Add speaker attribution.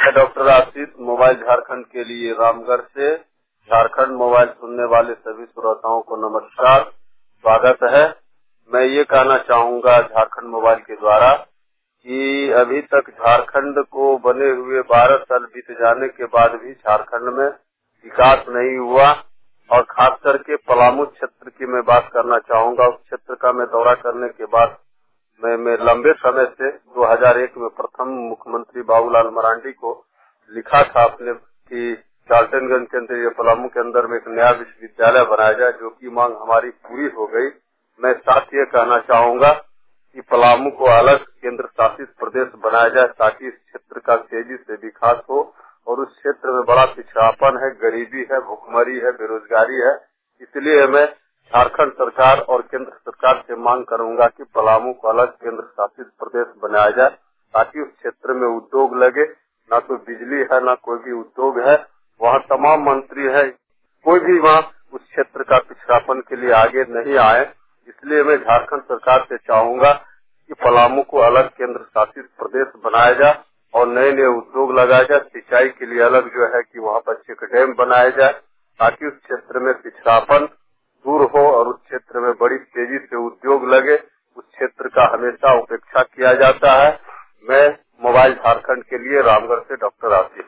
Speaker 1: मैं डॉक्टर आशीष मोबाइल झारखंड के लिए रामगढ़ से। झारखंड मोबाइल सुनने वाले सभी श्रोताओं को नमस्कार, स्वागत है। मैं ये कहना चाहूँगा झारखंड मोबाइल के द्वारा कि अभी तक झारखंड को बने हुए 12 साल बीत जाने के बाद भी झारखंड में विकास नहीं हुआ और खास करके पलामू क्षेत्र की मैं बात करना चाहूँगा। उस क्षेत्र का मैं दौरा करने के बाद मैं लंबे समय से 2001 में प्रथम मुख्यमंत्री बाबूलाल मरांडी को लिखा था अपने कि डाल्टनगंज के अंदर पलामू के अंदर में एक नया विश्वविद्यालय बनाया जाए, जो की मांग हमारी पूरी हो गई। मैं साथ ये कहना चाहूँगा कि पलामू को अलग केंद्र शासित प्रदेश बनाया जाए ताकि इस क्षेत्र का तेजी से विकास हो और उस क्षेत्र में बड़ा पिछड़ापन है, गरीबी है, भुखमरी है, बेरोजगारी है। इसलिए मैं झारखंड सरकार और केंद्र सरकार से मांग करूंगा कि पलामू को अलग केंद्र शासित प्रदेश बनाया जाए ताकि उस क्षेत्र में उद्योग लगे। न तो बिजली है, न कोई भी उद्योग है, वहाँ तमाम मंत्री है, कोई भी वहाँ उस क्षेत्र का पिछड़ापन के लिए आगे नहीं आए। इसलिए मैं झारखंड सरकार से चाहूंगा कि पलामू को अलग केंद्र शासित प्रदेश बनाया जाए और नए नए उद्योग लगाया जाए। सिंचाई के लिए अलग जो है कि वहाँ पर चेक डैम बनाया जाए ताकि उस क्षेत्र में पिछड़ापन दूर हो और उस क्षेत्र में बड़ी तेजी से उद्योग लगे। उस क्षेत्र का हमेशा उपेक्षा किया जाता है। मैं मोबाइल झारखंड के लिए रामगढ़ से डॉक्टर आशीष।